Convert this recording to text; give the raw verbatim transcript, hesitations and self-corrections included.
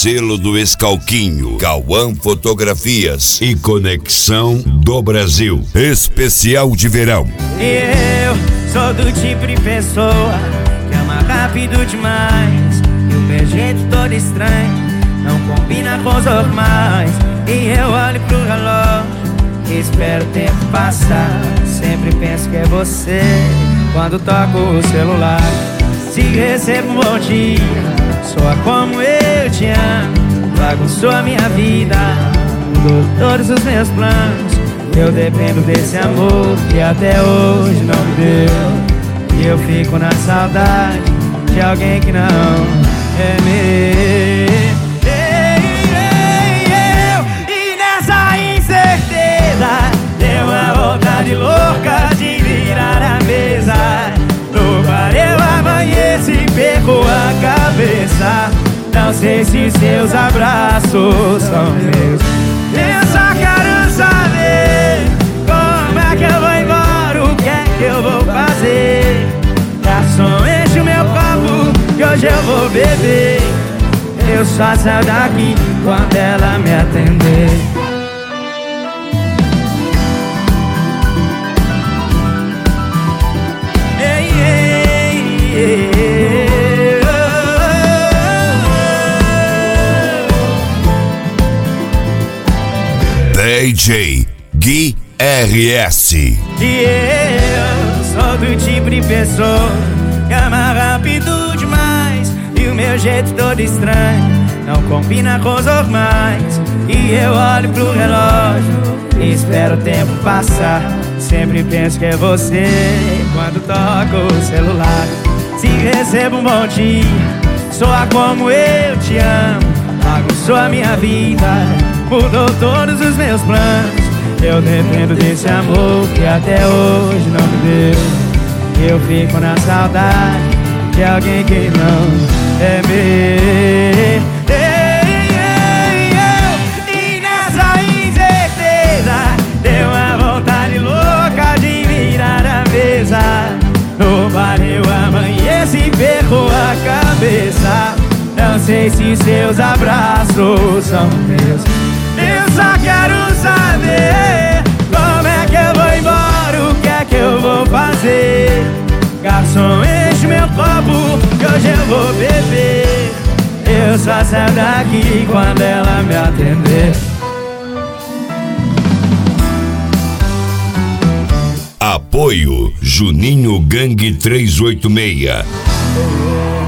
selo do Escalquinho, Cauã Fotografias e Conexão do Brasil. Especial de verão. Eu sou do tipo de pessoa que ama rápido demais, e o meu jeito todo estranho não combina com os normais. E eu olho pro relógio e espero o tempo passar. Sempre penso que é você quando toco o celular. Se recebo um bom dia, soa como eu te amo, bagunçou a minha vida, mudou todos os meus planos. Eu dependo desse amor que até hoje não me deu, e eu fico na saudade de alguém que não é meu. E nessa incerteza deu uma vontade louca de virar a mesa. No bar eu amanheço e perco a cabeça. Não sei se seus abraços são meus. Eu só quero saber como é que eu vou embora, o que é que eu vou fazer. Garçom, enche o meu copo que hoje eu vou beber. Eu só saio daqui quando ela me atender. D J Gui R S. E eu sou do tipo de pessoa que ama rápido demais, e o meu jeito todo estranho não combina com os normais. E eu olho pro relógio e espero o tempo passar. Sempre penso que é você quando toco o celular. Se recebo um bom dia, soa como eu te amo, bagunçou a minha vida, mudou todos os meus planos. Eu dependo desse amor que até hoje não me deu, eu fico na saudade de alguém que não é meu. E nessa incerteza deu uma vontade louca de virar a mesa. No bar eu amanheço e perco a cabeça. Não sei se seus abraços são meus. Eu só quero saber como é que eu vou embora, o que é que eu vou fazer. Garçom, enche meu copo que hoje eu vou beber. Eu só saio daqui quando ela me atender. Apoio Juninho Gangue trezentos e oitenta e seis.